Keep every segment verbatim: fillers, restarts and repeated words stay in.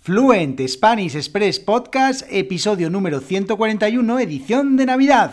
Fluent Spanish Express Podcast, episodio número ciento cuarenta y uno, edición de Navidad.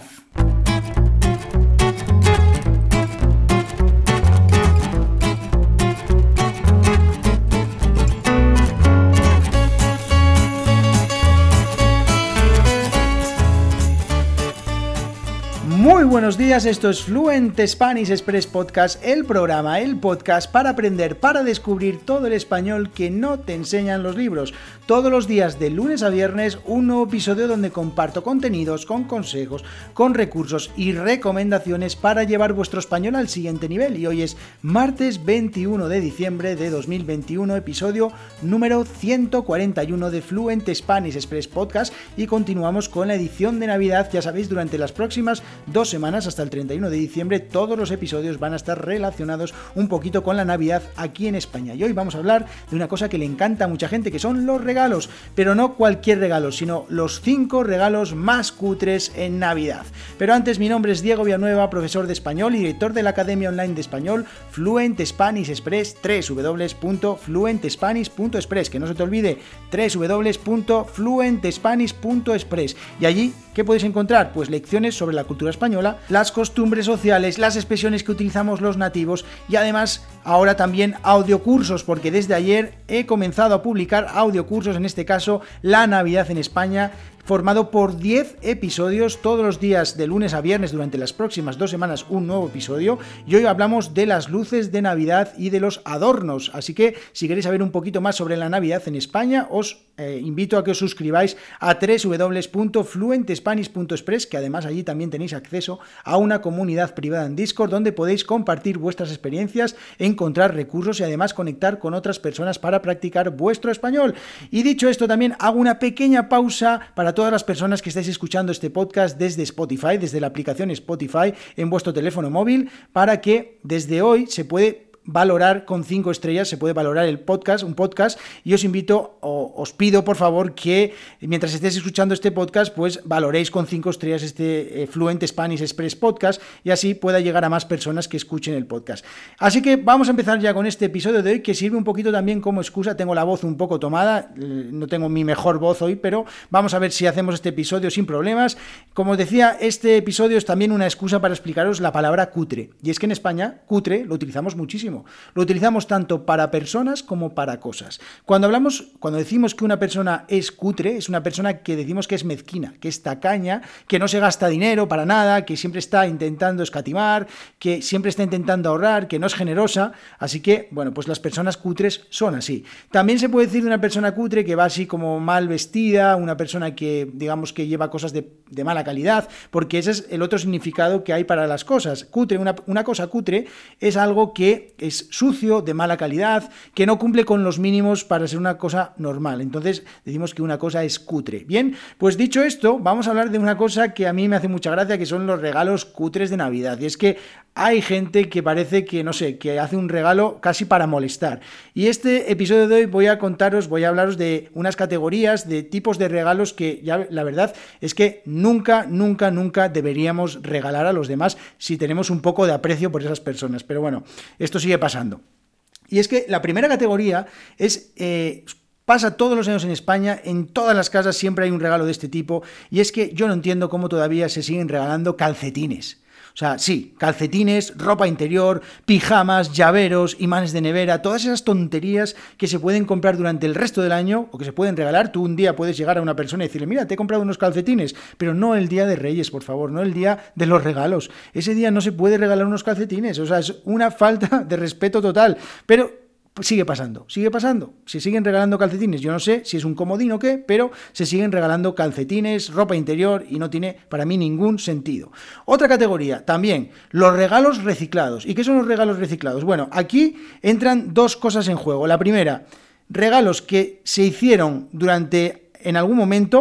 Muy buenos días, esto es Fluent Spanish Express Podcast, el programa, el podcast para aprender, para descubrir todo el español que no te enseñan los libros. Todos los días, de lunes a viernes, un nuevo episodio donde comparto contenidos, con consejos, con recursos y recomendaciones para llevar vuestro español al siguiente nivel. Y hoy es martes veintiuno de diciembre de dos mil veintiuno, episodio número ciento cuarenta y uno de Fluent Spanish Express Podcast, y continuamos con la edición de Navidad. Ya sabéis, durante las próximas dos semanas hasta el treinta y uno de diciembre todos los episodios van a estar relacionados un poquito con la Navidad aquí en España. Y hoy vamos a hablar de una cosa que le encanta a mucha gente, que son los regalos, pero no cualquier regalo, sino los cinco regalos más cutres en Navidad. Pero antes, mi nombre es Diego Villanueva, profesor de español y director de la Academia Online de Español Fluent Spanish Express, doble u doble u doble u punto fluent spanish punto express, que no se te olvide, doble u doble u doble u punto fluent spanish punto express. Y allí, ¿qué podéis encontrar? Pues lecciones sobre la cultura española, las costumbres sociales, las expresiones que utilizamos los nativos y además ahora también audiocursos, porque desde ayer he comenzado a publicar audiocursos, en este caso La Navidad en España, formado por diez episodios, todos los días de lunes a viernes durante las próximas dos semanas un nuevo episodio, y hoy hablamos de las luces de Navidad y de los adornos. Así que si queréis saber un poquito más sobre la Navidad en España, os eh, invito a que os suscribáis a doble u doble u doble u punto fluent spanish punto express, que además allí también tenéis acceso a una comunidad privada en Discord donde podéis compartir vuestras experiencias, encontrar recursos y además conectar con otras personas para practicar vuestro español. Y dicho esto, también hago una pequeña pausa para todas las personas que estáis escuchando este podcast desde Spotify, desde la aplicación Spotify en vuestro teléfono móvil, para que desde hoy se puede valorar con cinco estrellas, se puede valorar el podcast, un podcast, y os invito, o os pido por favor que mientras estéis escuchando este podcast, pues valoréis con cinco estrellas este eh, Fluent Spanish Express Podcast, y así pueda llegar a más personas que escuchen el podcast. Así que vamos a empezar ya con este episodio de hoy, que sirve un poquito también como excusa. Tengo la voz un poco tomada, no tengo mi mejor voz hoy, pero vamos a ver si hacemos este episodio sin problemas. Como os decía, este episodio es también una excusa para explicaros la palabra cutre, y es que en España cutre lo utilizamos muchísimo. Lo utilizamos tanto para personas como para cosas. Cuando hablamos, cuando decimos que una persona es cutre, es una persona que decimos que es mezquina, que es tacaña, que no se gasta dinero para nada, que siempre está intentando escatimar, que siempre está intentando ahorrar, que no es generosa. Así que, bueno, pues las personas cutres son así. También se puede decir de una persona cutre que va así como mal vestida, una persona que, digamos, que lleva cosas de, de mala calidad, porque ese es el otro significado que hay para las cosas. Cutre, una, una cosa cutre es algo que es sucio, de mala calidad, que no cumple con los mínimos para ser una cosa normal. Entonces decimos que una cosa es cutre. Bien, pues dicho esto, vamos a hablar de una cosa que a mí me hace mucha gracia, que son los regalos cutres de Navidad. Y es que hay gente que parece que, no sé, que hace un regalo casi para molestar. Y este episodio de hoy voy a contaros, voy a hablaros de unas categorías de tipos de regalos que ya la verdad es que nunca, nunca, nunca deberíamos regalar a los demás si tenemos un poco de aprecio por esas personas. Pero bueno, esto sigue pasando. Y es que la primera categoría es... Eh, Pasa todos los años en España, en todas las casas siempre hay un regalo de este tipo, y es que yo no entiendo cómo todavía se siguen regalando calcetines. O sea, sí, calcetines, ropa interior, pijamas, llaveros, imanes de nevera, todas esas tonterías que se pueden comprar durante el resto del año o que se pueden regalar. Tú un día puedes llegar a una persona y decirle, mira, te he comprado unos calcetines, pero no el día de Reyes, por favor, no el día de los regalos. Ese día no se puede regalar unos calcetines, o sea, es una falta de respeto total. Pero sigue pasando, sigue pasando. Se siguen regalando calcetines. Yo no sé si es un comodín o qué, pero se siguen regalando calcetines, ropa interior, y no tiene para mí ningún sentido. Otra categoría, también, los regalos reciclados. ¿Y qué son los regalos reciclados? Bueno, aquí entran dos cosas en juego. La primera, regalos que se hicieron durante, en algún momento,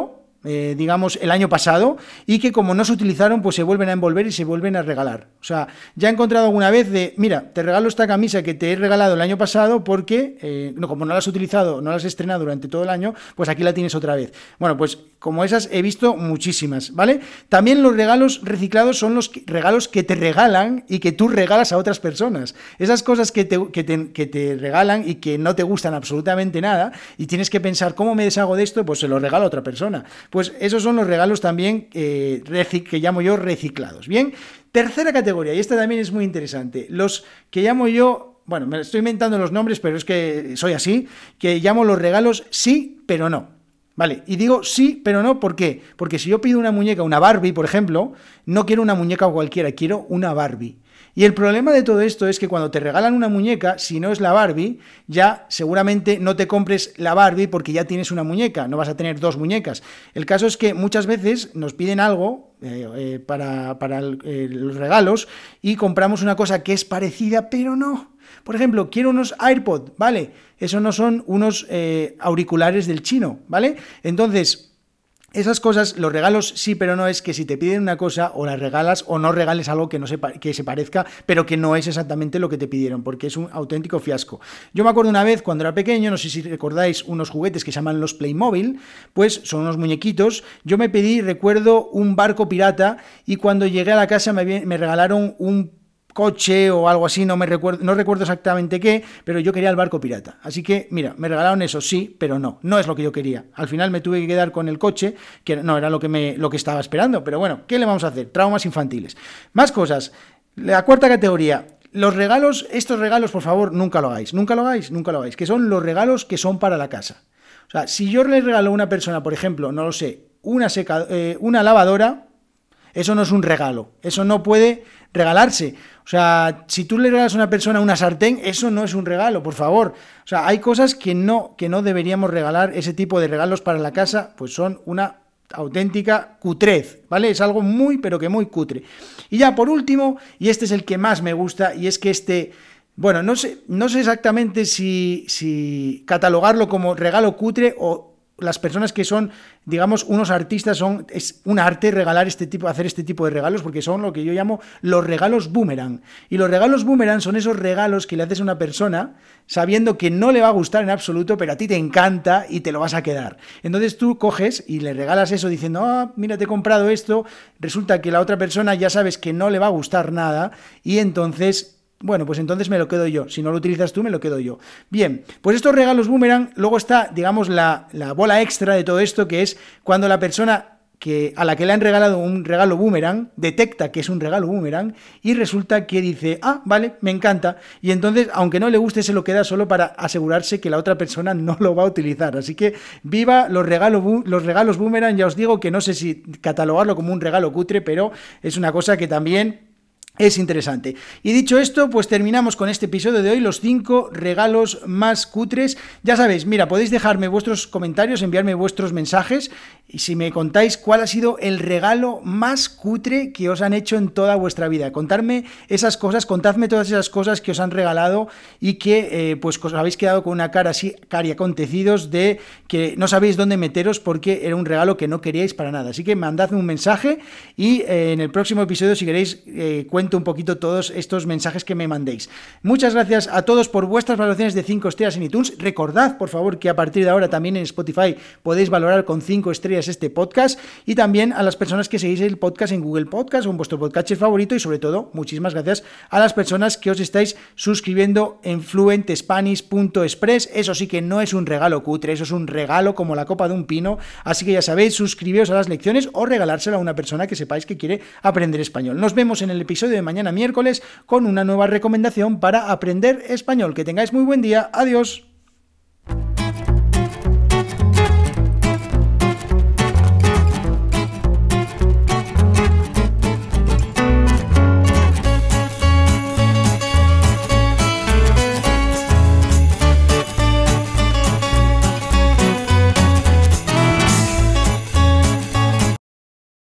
eh, digamos, el año pasado y que como no se utilizaron, pues se vuelven a envolver y se vuelven a regalar. O sea, ya he encontrado alguna vez de, mira, te regalo esta camisa que te he regalado el año pasado porque, eh, no, como no la has utilizado, no la has estrenado durante todo el año, pues aquí la tienes otra vez. Bueno, pues como esas he visto muchísimas, ¿vale? También los regalos reciclados son los que, regalos que te regalan y que tú regalas a otras personas. Esas cosas que te, que, te, que te regalan y que no te gustan absolutamente nada y tienes que pensar, ¿cómo me deshago de esto? Pues se lo regalo a otra persona. Pues esos son los regalos también eh, recic- que llamo yo reciclados. Bien, tercera categoría, y esta también es muy interesante, los que llamo yo, bueno, me estoy inventando los nombres, pero es que soy así, que llamo los regalos sí, pero no. Vale, y digo sí, pero no, ¿por qué? Porque si yo pido una muñeca, una Barbie, por ejemplo, no quiero una muñeca cualquiera, quiero una Barbie. Y el problema de todo esto es que cuando te regalan una muñeca, si no es la Barbie, ya seguramente no te compres la Barbie porque ya tienes una muñeca, no vas a tener dos muñecas. El caso es que muchas veces nos piden algo eh, eh, para, para el, eh, los regalos y compramos una cosa que es parecida, pero no. Por ejemplo, quiero unos AirPods, ¿vale? Eso no son unos eh, auriculares del chino, ¿vale? Entonces, esas cosas, los regalos sí, pero no es que si te piden una cosa o la regalas o no regales algo que, no se, que se parezca, pero que no es exactamente lo que te pidieron, porque es un auténtico fiasco. Yo me acuerdo una vez cuando era pequeño, no sé si recordáis unos juguetes que se llaman los Playmobil, pues son unos muñequitos. Yo me pedí, recuerdo, un barco pirata y cuando llegué a la casa me, me regalaron un coche o algo así, no me recuerdo, no recuerdo exactamente qué, pero yo quería el barco pirata. Así que, mira, me regalaron eso, sí, pero no, no es lo que yo quería. Al final me tuve que quedar con el coche, que no era lo que, me, lo que estaba esperando, pero bueno, ¿qué le vamos a hacer? Traumas infantiles. Más cosas. La cuarta categoría. Los regalos, estos regalos, por favor, nunca lo hagáis, nunca lo hagáis, nunca lo hagáis, que son los regalos que son para la casa. O sea, si yo le regalo a una persona, por ejemplo, no lo sé, una, seca, eh, una lavadora, eso no es un regalo, eso no puede regalarse. O sea, si tú le regalas a una persona una sartén, eso no es un regalo, por favor. O sea, hay cosas que no, que no deberíamos regalar. Ese tipo de regalos para la casa, pues son una auténtica cutrez, ¿vale? Es algo muy, pero que muy cutre. Y ya por último, y este es el que más me gusta, y es que este... Bueno, no sé, no sé exactamente si, si catalogarlo como regalo cutre o las personas que son, digamos, unos artistas, son es un arte regalar este tipo, hacer este tipo de regalos, porque son lo que yo llamo los regalos boomerang. Y los regalos boomerang son esos regalos que le haces a una persona sabiendo que no le va a gustar en absoluto, pero a ti te encanta y te lo vas a quedar. Entonces tú coges y le regalas eso diciendo, ah, mira, te he comprado esto, resulta que la otra persona ya sabes que no le va a gustar nada y entonces... Bueno, pues entonces me lo quedo yo. Si no lo utilizas tú, me lo quedo yo. Bien, pues estos regalos boomerang, luego está, digamos, la, la bola extra de todo esto, que es cuando la persona que, a la que le han regalado un regalo boomerang detecta que es un regalo boomerang y resulta que dice, ah, vale, me encanta. Y entonces, aunque no le guste, se lo queda solo para asegurarse que la otra persona no lo va a utilizar. Así que viva los regalos, los regalos boomerang. Ya os digo que no sé si catalogarlo como un regalo cutre, pero es una cosa que también... es interesante. Y dicho esto, pues terminamos con este episodio de hoy, los cinco regalos más cutres. Ya sabéis, mira, podéis dejarme vuestros comentarios, enviarme vuestros mensajes y si me contáis cuál ha sido el regalo más cutre que os han hecho en toda vuestra vida. Contarme esas cosas, contadme todas esas cosas que os han regalado y que eh, pues os habéis quedado con una cara así, cari acontecidos de que no sabéis dónde meteros porque era un regalo que no queríais para nada. Así que mandadme un mensaje y eh, en el próximo episodio, si queréis, eh, cuento un poquito todos estos mensajes que me mandéis. Muchas gracias a todos por vuestras valoraciones de cinco estrellas en iTunes. Recordad, por favor, que a partir de ahora también en Spotify podéis valorar con cinco estrellas este podcast y también a las personas que seguís el podcast en Google Podcast o en vuestro podcast favorito y sobre todo, muchísimas gracias a las personas que os estáis suscribiendo en fluent spanish punto express. Eso sí que no es un regalo cutre, eso es un regalo como la copa de un pino, así que ya sabéis, suscribiros a las lecciones o regalárselo a una persona que sepáis que quiere aprender español. Nos vemos en el episodio de mañana miércoles con una nueva recomendación para aprender español. Que tengáis muy buen día. Adiós.